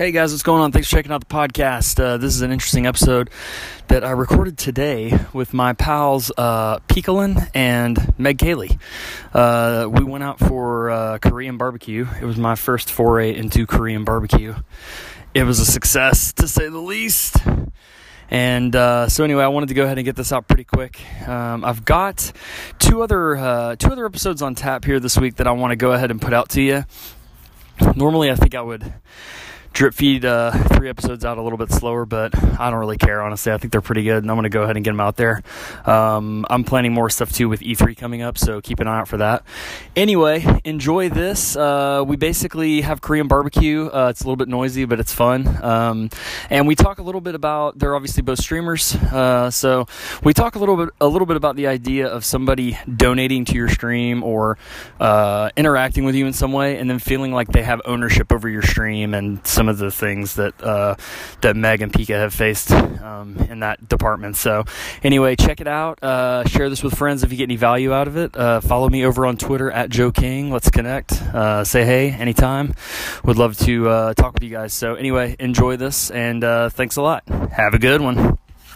Hey guys, what's going on? Thanks for checking out the podcast. This is an interesting episode that I recorded today with my pals Peekalin and Meg Kaylee. We went out for Korean barbecue. It was my first foray into Korean barbecue. It was a success, to say the least. And so anyway, I wanted to go ahead and get this out pretty quick. I've got two other episodes on tap here this week that I want to go ahead and put out to you. Normally, I think I would drip feed 3 episodes out a little bit slower, but I don't really care, honestly. I think they're pretty good, and I'm going to go ahead and get them out there. I'm planning more stuff, too, with E3 coming up, so keep an eye out for that. Anyway, enjoy this. We basically have Korean barbecue. It's a little bit noisy, but it's fun. And we talk a little bit about, they're obviously both streamers, so we talk a little bit about the idea of somebody donating to your stream or interacting with you in some way, and then feeling like they have ownership over your stream and some of the things that Meg and Pika have faced in that department. So anyway, check it out. Share this with friends if you get any value out of it. Follow me over on Twitter at Joe King. Let's connect. Say hey anytime. Would love to talk with you guys. So anyway, enjoy this, and thanks a lot. Have a good one.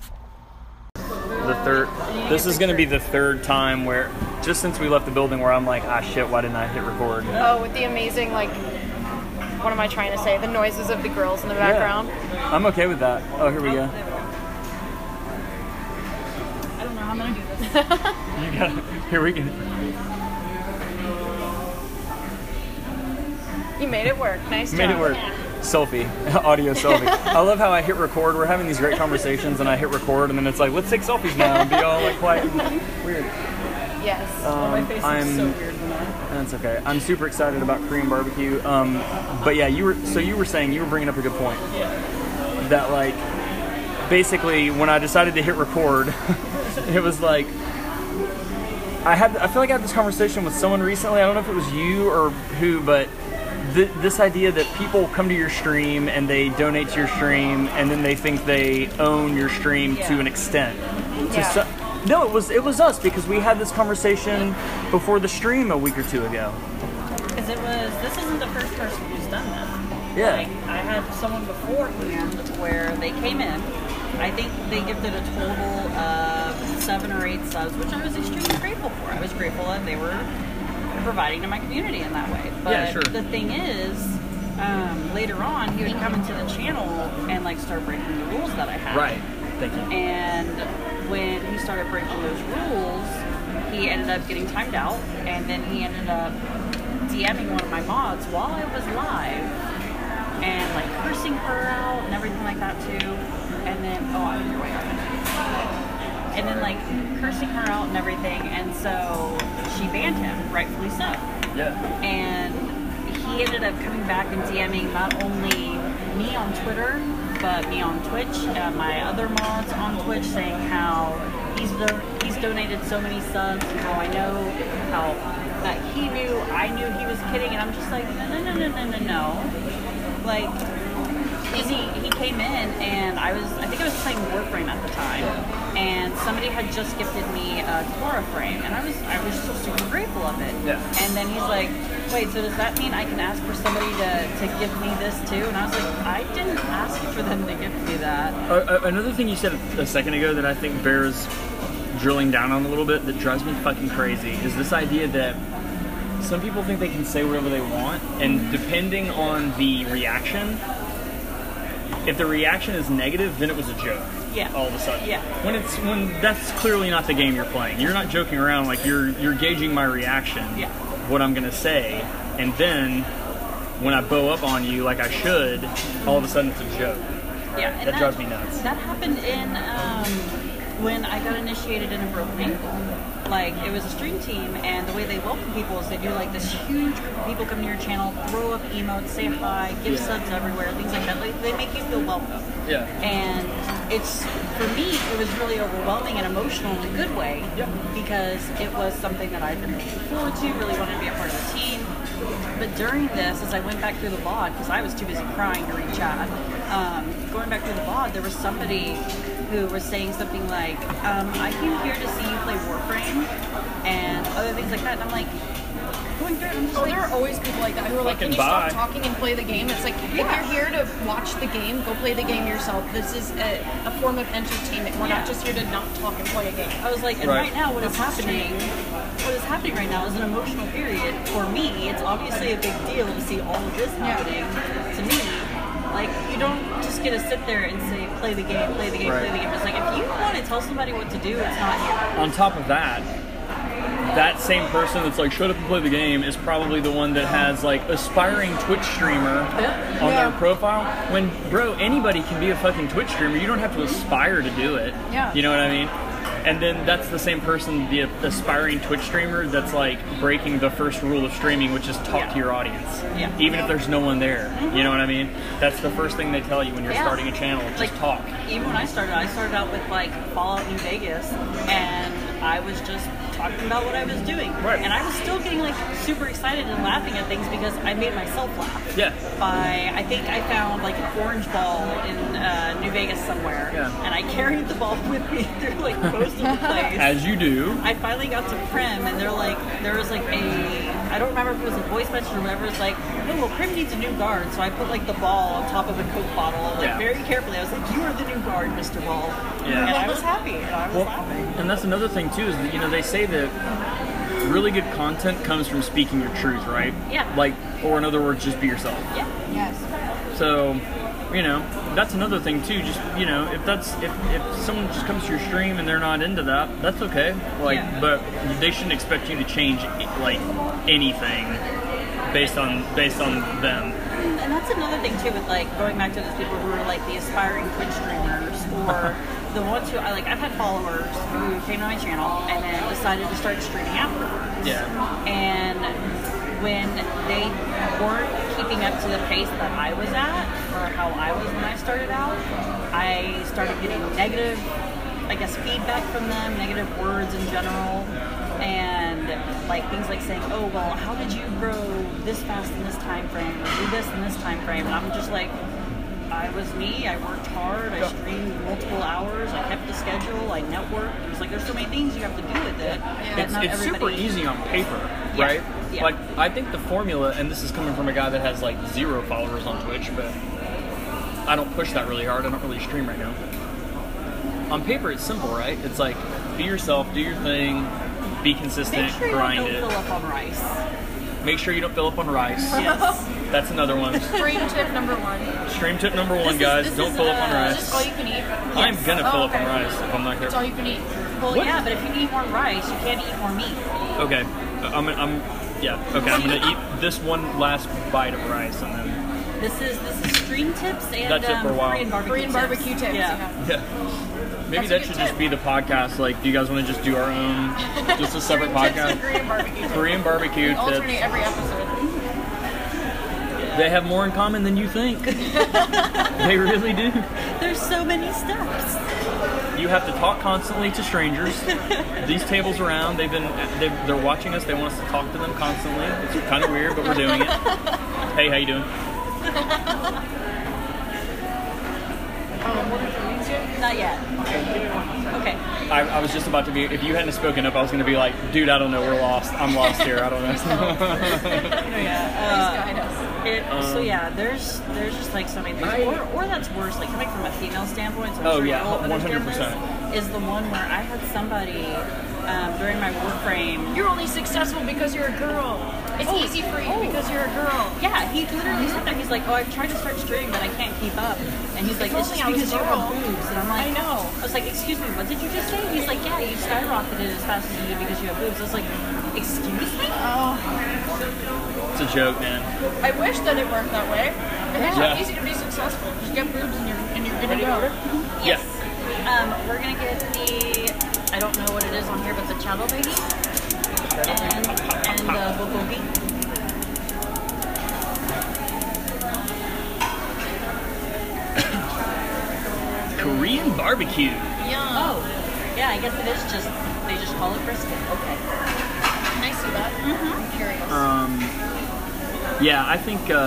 This is going to be the third time where, just since we left the building, where I'm like, shit, why didn't I hit record? Oh, with the amazing, what am I trying to say? The noises of the girls in the background. Yeah. I'm okay with that. Oh, here we go. I don't know how I'm going to do this. You got it. Here we go. You made it work. Nice job. Made it work. Selfie. Audio selfie. I love how I hit record. We're having these great conversations, and I hit record, and then it's like, let's take selfies now and be all quiet and weird. Yes. My face is so weird. That's okay. I'm super excited about Korean barbecue. But yeah, you were saying, you were bringing up a good point. Yeah. That basically when I decided to hit record, it was like I feel like I had this conversation with someone recently. I don't know if it was you or who, but this idea that people come to your stream and they donate to your stream, and then they think they own your stream to an extent. No, it was us, because we had this conversation before the stream a week or two ago. Because this isn't the first person who's done that. Yeah. I had someone beforehand where they came in. I think they gifted a total of 7 or 8 subs, which I was extremely grateful for. I was grateful that they were providing to my community in that way. But yeah, sure. The thing is, later on, he would come into the channel and start breaking the rules that I had. Right. Thank you. And when he started breaking those rules, he ended up getting timed out, and then he ended up DMing one of my mods while I was live, and cursing her out and everything like that too. And then I'm your way up. And then cursing her out and everything, and so she banned him, rightfully so. Yeah. And he ended up coming back and DMing not only me on Twitter, but me on Twitch, my other mods on Twitch, saying how he's donated so many subs, and how I know how that I knew he was kidding, and I'm just like, no. He came in, and I think I was playing Warframe at the time, and somebody had just gifted me a Quora frame, and I was so super grateful of it. Yeah. And then he's like, wait, so does that mean I can ask for somebody to give me this too? And I was like, I didn't ask for them to gift me that. Another thing you said a second ago that I think bears drilling down on a little bit, that drives me fucking crazy, is this idea that some people think they can say whatever they want, and depending on the reaction, if the reaction is negative, then it was a joke. Yeah. All of a sudden. Yeah. When that's clearly not the game you're playing. You're not joking around. You're gauging my reaction. Yeah. What I'm gonna say, and then when I bow up on you like I should, all of a sudden it's a joke. Yeah. And that drives me nuts. That happened in when I got initiated in a broken ankle. It was a stream team, and the way they welcome people is they do this huge group of people come to your channel, throw up emotes, say hi, give subs everywhere, things like that. They make you feel welcome. Yeah. And for me, it was really overwhelming and emotional in a good way. Yep. Because it was something that I'd been looking forward to, really wanted to be a part of the team. But during this, as I went back through the VOD, because I was too busy crying to read chat, going back through the VOD, there was somebody who was saying something like, I came here to see you play Warframe, and other things like that. And I'm like, who going through it. I'm just Oh, like, there are always people like that who are like, Fucking can you bye. stop talking and play the game? It's like, if you're here to watch the game, go play the game yourself. This is a form of entertainment. We're not just here to not talk and play a game. I was like, and right now what is happening right now is an emotional period. For me, it's obviously a big deal to see all of this happening. To me, like, you don't just get to sit there and say, play the game, play the game, play the game. It's like, if you want to tell somebody what to do, it's not here. On top of that, that same person that's like, shut up and play the game is probably the one that has like aspiring Twitch streamer on their profile. When, bro, anybody can be a fucking Twitch streamer. You don't have to aspire to do it. Yeah. You know what I mean? And then that's the same person, the aspiring Twitch streamer, that's like breaking the first rule of streaming, which is talk to your audience. Yeah. Even if there's no one there. You know what I mean? That's the first thing they tell you when you're starting a channel. Just Like, talk. Even when I started out with like Fallout New Vegas, and I was just talking about what I was doing. Right. And I was still getting like super excited and laughing at things because I made myself laugh. Yeah. I think I found like an orange ball in New Vegas somewhere. Yeah. And I carried the ball with me through like most of the place. As you do. I finally got to Prim, and there was like I don't remember if it was a voice message or whatever. It's like, oh, well, Prim needs a new guard, so I put like the ball on top of a Coke bottle, like very carefully. I was like, you are the new guard, Mr. Ball. Yeah. And I was happy, and I was laughing. And that's another thing too, is that, you know, they say that really good content comes from speaking your truth, right? Yeah. Like, or in other words, just be yourself. Yeah. Yes. So, you know, that's another thing too. Just, you know, if someone just comes to your stream and they're not into that, that's okay. Like, but they shouldn't expect you to change like anything based on them. And that's another thing too, with like going back to those people who are like the aspiring Twitch streamers, or the ones who I've had followers who came to my channel and then decided to start streaming afterwards. Yeah. And when they weren't keeping up to the pace that I was at, or how I was when I started out, I started getting negative, I guess, feedback from them, negative words in general, and like things like saying, oh, well, how did you grow this fast in this time frame, or do this in this time frame? And I'm just like, I was me, I worked hard, I streamed multiple hours, I kept the schedule, I networked. It's like, there's so many things you have to do with it. That It's super easy on paper, right? Yeah. Like, I think the formula, and this is coming from a guy that has like 0 followers on Twitch, but I don't push that really hard. I don't really stream right now. On paper, it's simple, right? It's like, be yourself, do your thing, be consistent, Make sure you grind don't it. fill up on rice. Make sure you don't fill up on rice. Yes. That's another one. Stream tip number 1. Stream tip number 1, guys. Don't fill up on Is this all rice. you can eat? I'm gonna fill up on okay. rice if I'm not It's all careful. you can eat. Well, What? yeah, but if you eat more rice, you can't eat more meat. Okay. I'm gonna eat this one last bite of rice and then. This is stream tips and That's it for a while. Korean barbecue tips. Yeah. Yeah. Maybe That's a that good should tip. just be the podcast. Like, do you guys want to just do our own, just a separate Tips podcast? and Korean barbecue. Korean barbecue Alternate tips. every episode. They have more in common than you think. They really do. There's so many steps. You have to talk constantly to strangers. These tables around, they're watching us. They want us to talk to them constantly. It's kind of weird, but we're doing it. Hey, how you doing? Not yet. Okay. I was just about to be. If you hadn't spoken up, I was going to be like, dude, I don't know. We're lost. I'm lost here. I don't know. Guide us. So yeah, there's just like so many things, or that's worse. Like coming from a female standpoint, so I'm Oh, sure yeah, you'll understand 100%. this, is the one where I had somebody during my Warframe. You're only successful because you're a girl. It's easy for you because you're a girl. Yeah, he literally said that. He's like, oh, I've tried to start streaming, but I can't keep up. And he's like, it's only just I was because you a girl. have boobs. And I'm like, I know. I was like, excuse me, what did you just say? He's like, yeah, you skyrocketed as fast as you did because you have boobs. I was like, excuse me? Oh, It's a joke, man. I wish that it worked that way. It's Yeah. so easy to be successful. Just get boobs and you're good to go. Yes. We're gonna get the, I don't know what it is on here, but the chalo baby and the bulgogi. Korean barbecue. Oh, yeah, I guess it is just, they just call it brisket. Okay. Can I see that? I'm curious. Yeah, I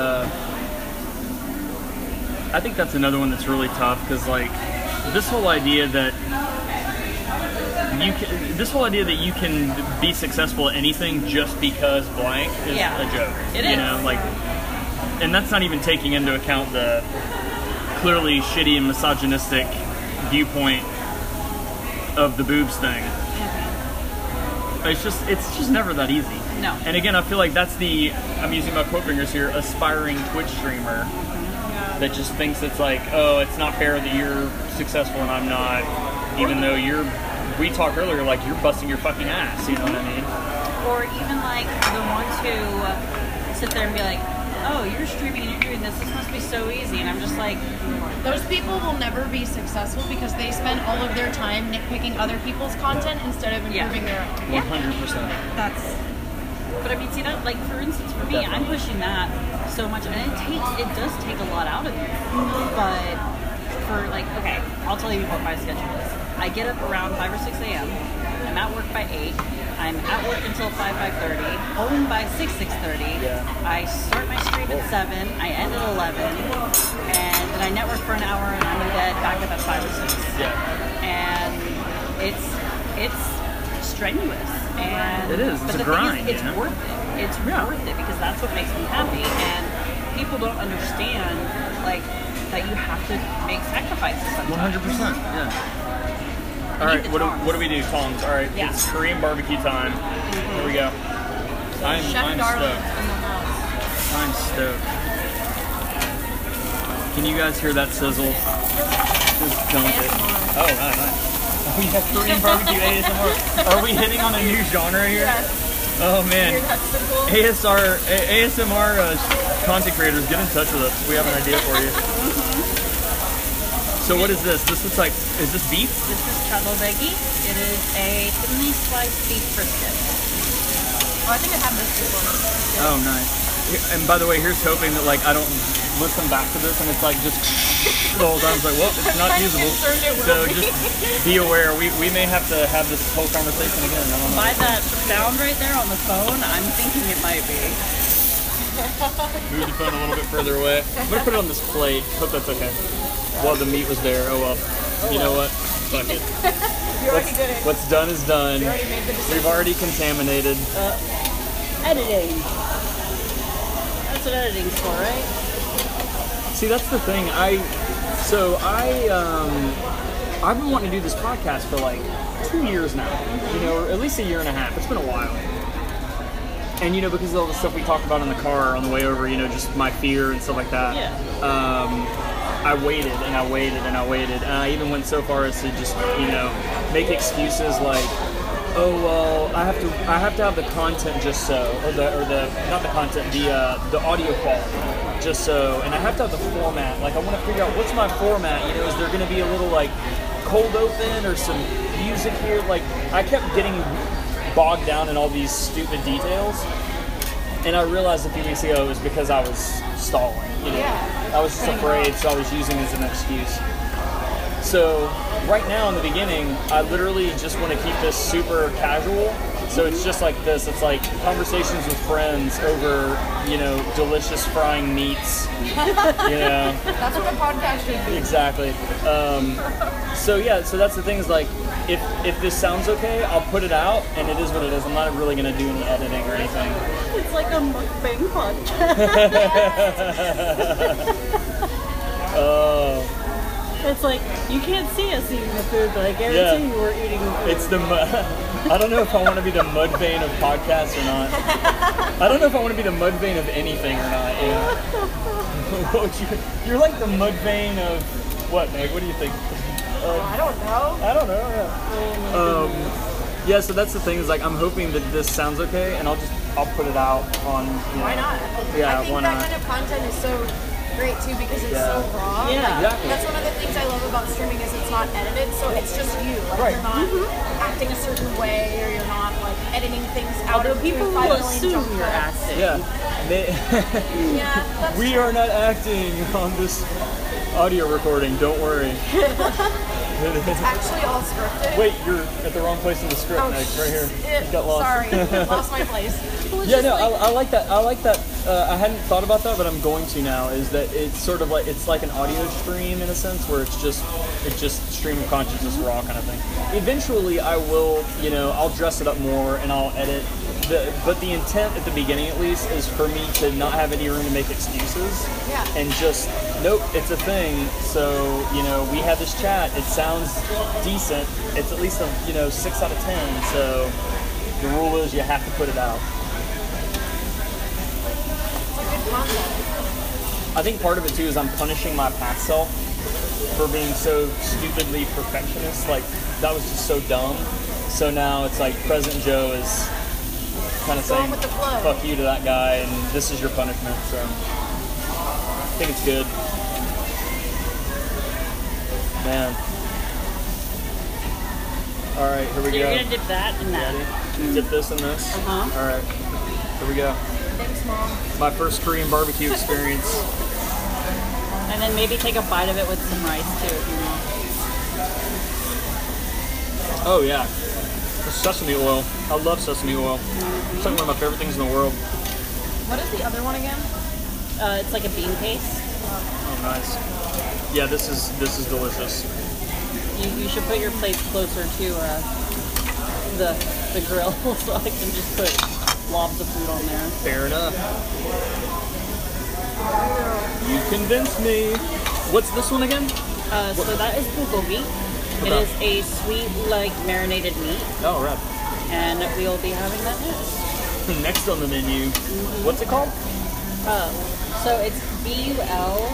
think that's another one that's really tough because like this whole idea that you can, this whole idea that you can be successful at anything just because blank is a joke. It you is. know, like, and that's not even taking into account the clearly shitty and misogynistic viewpoint of the boobs thing. It's just never that easy. No. And again, I feel like that's I'm using my quote fingers here, aspiring Twitch streamer that just thinks it's like, oh, it's not fair that you're successful and I'm not, even though we talked earlier, like, you're busting your fucking ass, you know what I mean? Or even like the ones who sit there and be like, oh, you're streaming and you're doing this must be so easy. And I'm just like, Those people will never be successful because they spend all of their time nitpicking other people's content instead of improving their own. 100%. but I mean, see that, like, for instance, for me, I'm pushing that so much, and it does take a lot out of you. But for, like, okay, I'll tell you what my schedule is. I get up around 5 or 6 a.m. I'm at work by 8. I'm at work until 5:30, home by 6:30. Yeah. I start my stream at 7, I end at 11, and then I network for an hour, and I'm in bed, back up at 5 or 6. Yeah. And it's strenuous. And It is. It's a grind. It's worth it. It's worth it because that's what makes me happy. And people don't understand, like, that you have to make sacrifices sometimes. 100%. Yeah. All right, what do we do, Tongs? All right, it's Korean barbecue time. Here we go. I'm Chef Darling's stoked. in the house. I'm stoked. Can you guys hear that sizzle? Just dump it. Oh, nice. Oh, yeah, Korean barbecue ASMR. Are we hitting on a new genre here? Yes. Oh, man. Hear that sizzle? ASMR content creators, get in touch with us. We have an idea for you. So what is this? This looks like, is this beef? This is chadolbegi. It is a thinly sliced beef brisket. Oh, I think I have this before. Oh, nice. And by the way, here's hoping that, like, I don't listen back to this and it's like just the whole time. It's like, well, it's not usable. So just be aware. We may have to have this whole conversation again. I don't know. By that sound right there on the phone, I'm thinking it might be. Move the phone a little bit further away. I'm going to put it on this plate. Hope that's okay. Well, the meat was there. Oh, well. You know what? Fuck it. You already did it. What's done is done. You already made the decision. We've already contaminated. Editing. That's what editing's for, right? See, that's the thing. I've been wanting to do this podcast for like 2 years now. You know, or at least a year and a half. It's been a while. And, you know, because of all the stuff we talked about in the car on the way over, you know, just my fear and stuff like that. Yeah. I waited and I waited and I waited, and I even went so far as to just, you know, make excuses like, oh well, I have to have the content just so, or the not the content, the audio quality just so, and I have to have the format. Like, I want to figure out what's my format. You know, is there going to be a little like cold open or some music here? Like, I kept getting bogged down in all these stupid details. And I realized a few weeks ago it was because I was stalling. You know, I was just afraid, so I was using it as an excuse. So right now in the beginning, I literally just want to keep this super casual. So it's just like this. It's like conversations with friends over, you know, delicious frying meats. You know. That's what a podcast should be. Exactly. So yeah, so that's the thing is like, if this sounds okay, I'll put it out, and it is what it is. I'm not really going to do any editing or anything. It's like a mukbang podcast. It's like, you can't see us eating the food, but I guarantee you we're eating the food. It's the I don't know if I want to be the Mudvayne of podcasts or not. I don't know if I want to be the Mudvayne of anything or not. You know? You're like the Mudvayne of what, Meg? What do you think? I don't know. I don't know. Yeah, so that's the thing is like I'm hoping that this sounds okay, and I'll put it out on. You know, Why not? Yeah, I think why that not? kind of content is so great too because it's so raw. Yeah. Exactly. That's one of the things I love about streaming is it's not edited, so it's just you. Like, you're not acting a certain way, or you're not like editing things out. Although or people doing will 5 million assume jump you're cuts. acting. Yeah. Yeah, that's We are not acting on this audio recording. Don't worry. It's actually all scripted. Wait, you're at the wrong place in the script, Oh, Meg. Right here. You got lost. Sorry, lost my place. It was Yeah, just no, like- I like that. I like that. I hadn't thought about that, but I'm going to now. Is that it's sort of like it's like an audio stream in a sense, where it's just stream of consciousness raw kind of thing. Eventually, I will, I'll dress it up more and I'll edit. But the intent at the beginning, at least, is for me to not have any room to make excuses. Yeah. And just nope, it's a thing. So we had this chat. It sounds decent. It's at least a 6 out of 10. So the rule is you have to put it out. It's a good concept. I think part of it too is I'm punishing my past self for being so stupidly perfectionist. Like that was just so dumb. So now it's like present Joe is kind of Going saying with the flow. fuck you to that guy and this is your punishment. So I think it's good. Man. All right, here we So go. you're gonna dip that in that. Ready? Dip this in this. Uh-huh. All right, here we go. Thanks, Mom. My first Korean barbecue experience. And then maybe take a bite of it with some rice too, if you want. Oh yeah, the sesame oil. I love sesame oil. It's like one of my favorite things in the world. What is the other one again? It's like a bean paste. Oh nice. Yeah, this is delicious. You should put your plates closer to the grill so I can just put blobs of food on there. Fair enough. You convinced me. What's this one again? So that is bulgogi. It is a sweet, like marinated meat, Oh right. and we will be having that next. Next on the menu. What's it called? So it's BULGOL,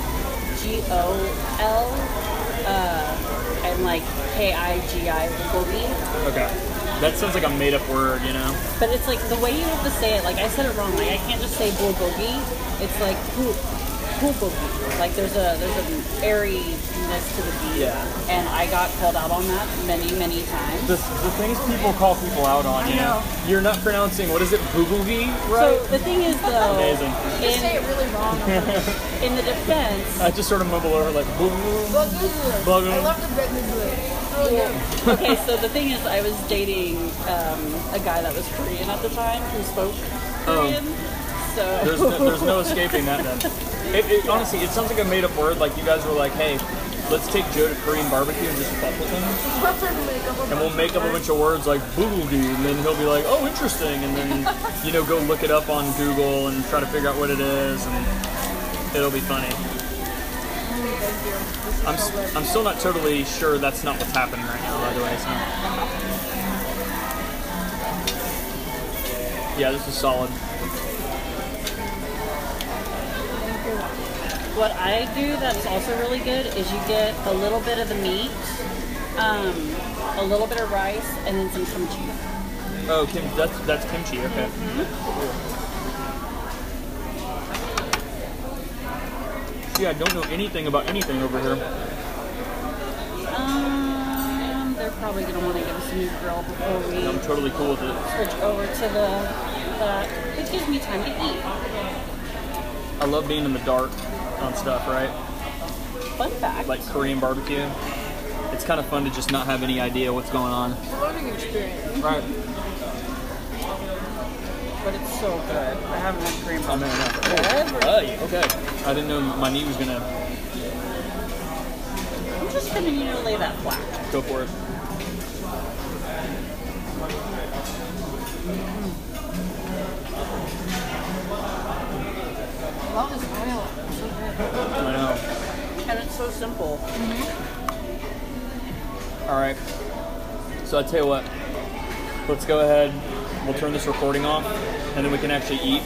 and like KIGI bulgogi. Okay. That sounds like a made up word, But it's like the way you have to say it. Like I said it wrong. Like I can't just say bulgogi. It's like bulgogi. Like there's an airiness to the B. Yeah. And I got called out on that many times. The things people call people out on, I know. You're not pronouncing, what is it, bulgogi, right? So the thing is though, Amazing. You just say it really wrong. in the defense, I just sort of mumble over like, bulgogi. Bulgogi. I love the bread and okay, so the thing is, I was dating a guy that was Korean at the time who spoke Korean. So There's no escaping that then. Honestly, it sounds like a made up word. Like you guys were like, hey, let's take Joe to Korean barbecue and just fuck with him. And we'll make up a bunch of words like bulgogi, and then he'll be like, oh, interesting. And then, go look it up on Google and try to figure out what it is, and it'll be funny. I'm still not totally sure that's not what's happening right now, by the way. So. Yeah, this is solid. what I do that's also really good is you get a little bit of the meat, a little bit of rice, and then some kimchi. Oh, that's kimchi. Okay. See, I don't know anything about anything over here. They're probably going to want to give us a new grill before we I'm totally cool with it. switch over to it gives me time to eat. I love being in the dark on stuff, right? Fun fact. Like Korean barbecue. It's kind of fun to just not have any idea what's going on. It's a learning experience. Right. But it's so good. I haven't had Korean Oh, man, barbecue no. forever. Hey, okay. I didn't know my knee was gonna I'm just going to, lay that flat. go for it. I love this oil. It's so good. I know. And it's so simple. All right. So I tell you what. Let's go ahead. We'll turn this recording off, and then we can actually eat.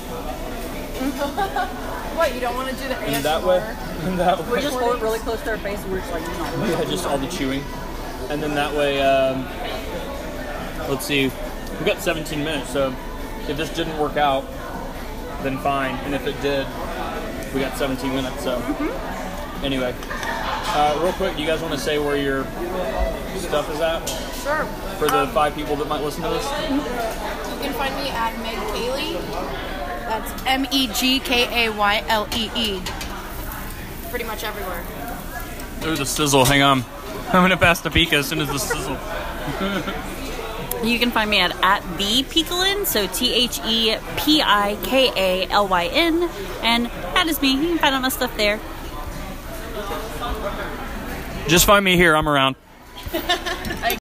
What, you don't want to do the ASMR? And that way. And that We way. just hold it really close to our face and we're just like, Yeah, just all the chewing. And then that way, let's see, we've got 17 minutes, so if this didn't work out, then fine. And if it did, we got 17 minutes, so. Anyway, real quick, do you guys want to say where your stuff is at? Sure. For the 5 people that might listen to this? You can find me at Meg Kaylee. That's MEGKAYLEE. Pretty much everywhere. Ooh, the sizzle, hang on. I'm gonna pass to Pika as soon as this sizzle. You can find me at the Peaklin, so ThePikalyn, and that is me. You can find all my stuff there. Just find me here. I'm around.